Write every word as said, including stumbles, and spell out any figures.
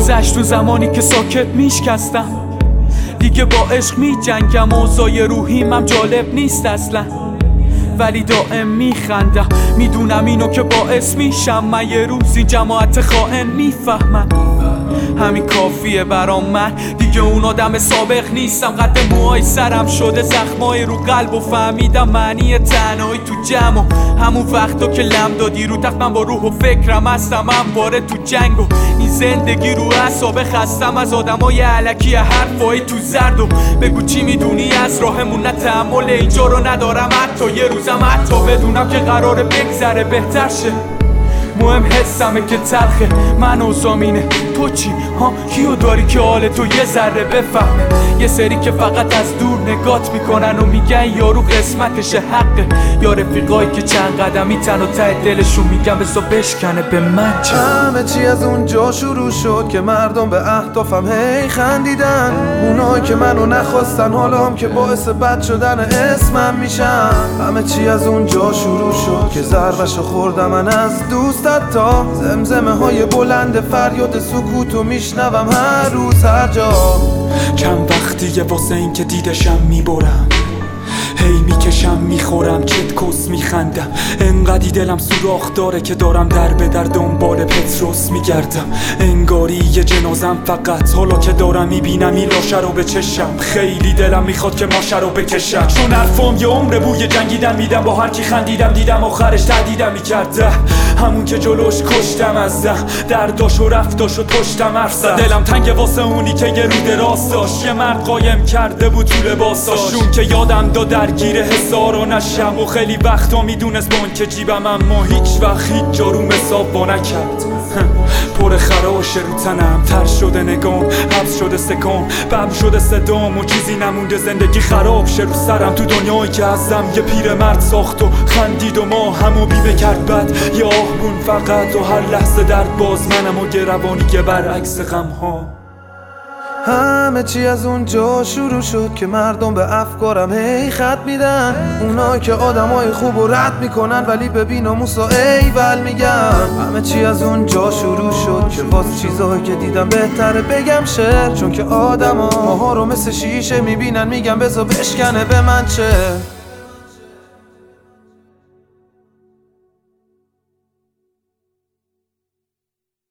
گذشت اون زمانی که ساکت میشکستم، دیگه با عشق می جنگم. اوضاع روحیم جالب نیست اصلا، ولی دائم میخندم. میدونم اینو که باعث میشم من یه روزی جماعت خائن میفهمن. همین کافیه برام، من دیگه اون آدم سابق نیستم. قد موهای سرم شده زخمای رو قلب و فهمیدم معنی تنهایی تو جمع. و همون وقتا که لم دادی رو تخت من با روح و فکرم هستم همواره تو جنگ. و این زندگی رو اعصاب خستم از آدمای علکی حرفای تو زرد. و بگو چی میدونی از راهمون؟ نه تحمل اینجا رو ندارم حتی یه روزم حتی بدونم که قراره بگذره بهتر شه. مهم حسمه که تلخه، من و زامینه. تو چی؟ ها کیو داری که حال تو یه ذره بفهمه؟ یه سری که فقط از دور نگات میکنن و میگن یارو قسمتشه حقه. یا رفیقایی که چند قدمی تن و ته دلشون میگن بزا بشکنه به من چه؟ همه چی از اونجا شروع شد که مردم به اهدافم هی خندیدن. اونایی که منو نخواستن حالا هم که باعث بد شدن اسمم میشن. همه چی از اونجا شروع شد که ضربشو خوردم من از دوست. تا زمزمه های بلند فریاد سکوتو میشنوم هر روز هر جا. کم وقتیه واسه این که دیدشم میبرم، هی میکشم میخورم چت کس میخندم. انقدی دلم سوراخ داره که دارم در به در دنبال پتروس میگردم. انگاری یه جنازم فقط حالا که دارم میبینم این لاشه رو به چشم. خیلی دلم میخواد که ماشه رو بکشم، چون حرفام یه عمر بوی جنگیدن میدم. با هر کی خندیدم دیدم آخرش تهدیدم میکرده. همون که جلوش کشتم از ده درداش و رفتاش و پشتم حرف زد. دلم تنگ واسه اونی که یه رو دراز داشت، یه مرد قایم کرده بود تو لباساش. اون که یادم داد درگیر هزارو نشم و خیلی وقتا میدونست بان که جیبم، اما هیچ وقت هیچ جارو مساب با نکرد. پر خراش رو تنم، تر شده نگام، حبس شده سکام، بم شده صدام و چیزی نمونده زندگی خراب شه رو سرم. تو دنیایی که ازم یه پیر مرد ساخت و خندید و ما همو بیمه کرد بد. یه آهمون فقط و هر لحظه درد باز منم و گروانی که برعکس غم ها. همه چی از اونجا شروع شد که مردم به افکارم هی خط میدن. اونایی که آدمای خوب و رد میکنن ولی به بی‌ناموس و ایول میگن. همه چی از اونجا شروع شد که باز چیزایی که دیدم بهتره بگم شعر. چون که آدما ماها رو مثل شیشه میبینن، میگن بذار بشکنه به من چه.